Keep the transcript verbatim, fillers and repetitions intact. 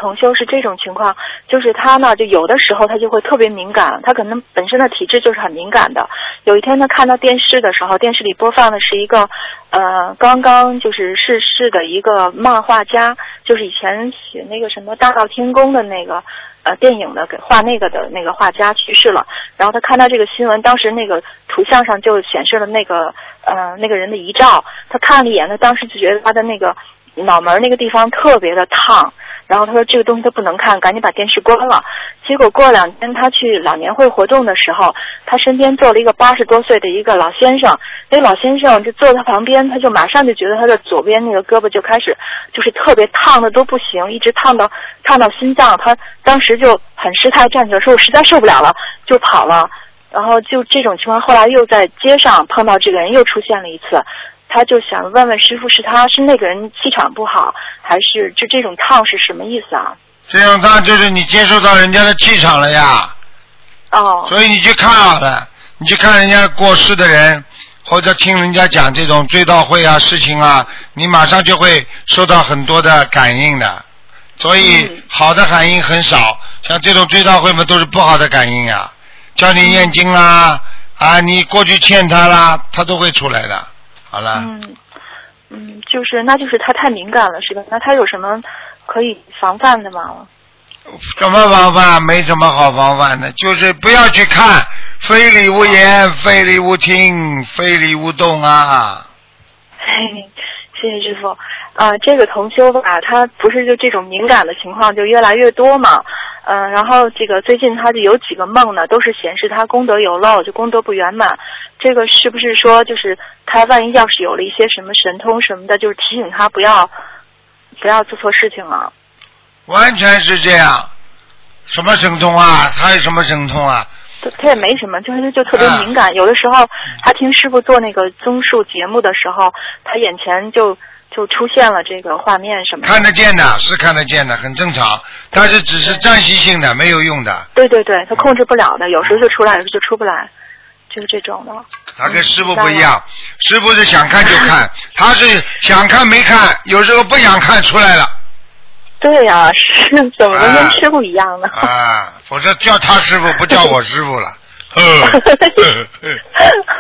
同修是这种情况，就是他呢，就有的时候他就会特别敏感，他可能本身的体质就是很敏感的。有一天他看到电视的时候，电视里播放的是一个呃刚刚就是逝世的一个漫画家，就是以前写那个什么大闹天宫的那个呃电影的给画那个的那个画家去世了。然后他看到这个新闻，当时那个图像上就显示了那个呃那个人的遗照，他看了一眼，他当时就觉得他的那个脑门那个地方特别的烫，然后他说这个东西他不能看，赶紧把电视关了。结果过了两天他去老年会活动的时候，他身边坐了一个八十多岁的一个老先生，那个老先生就坐他旁边，他就马上就觉得他的左边那个胳膊就开始就是特别烫的都不行，一直烫到烫到心脏，他当时就很失态站起来说我实在受不了了，就跑了。然后就这种情况后来又在街上碰到这个人又出现了一次，他就想问问师父，是他是那个人气场不好，还是就这种烫是什么意思啊？ 这种烫就是你接受到人家的气场了呀。 哦。 所以你去看好了，你去看人家过世的人，或者听人家讲这种追悼会啊事情啊，你马上就会受到很多的感应的。所以好的感应很少，像这种追悼会嘛都是不好的感应呀。叫你念经啦，啊，你过去欠他啦，他都会出来的。好了。 嗯嗯，就是那就是他太敏感了，是吧？那他有什么可以防范的吗？ 怎么防范？没什么好防范的，就是不要去看，非礼勿言，非礼勿听，非礼勿动啊。 嘿，谢谢师傅。啊、呃，这个同修吧，他不是就这种敏感的情况就越来越多嘛。嗯、呃，然后这个最近他就有几个梦呢，都是显示他功德有漏，就功德不圆满。这个是不是说就是他万一要是有了一些什么神通什么的，就是提醒他不要不要做错事情了？ 完全是这样。什么神通啊？他有什么神通啊？ 他也没什么，就是就特别敏感。啊、有的时候他听师傅做那个综述节目的时候，他眼前就就出现了这个画面什么的。 看得见的，是看得见的，很正常。但是只是暂时性的，没有用的。 对对对，他控制不了的，有时候就出来，有时候就出不来，就是这种的。 他跟师傅不一样，嗯、师傅是想看就看，他是想看没看，有时候不想看出来了。 对呀、啊，是怎么能跟师傅一样呢？ 啊，否则叫他师傅不叫我师傅了。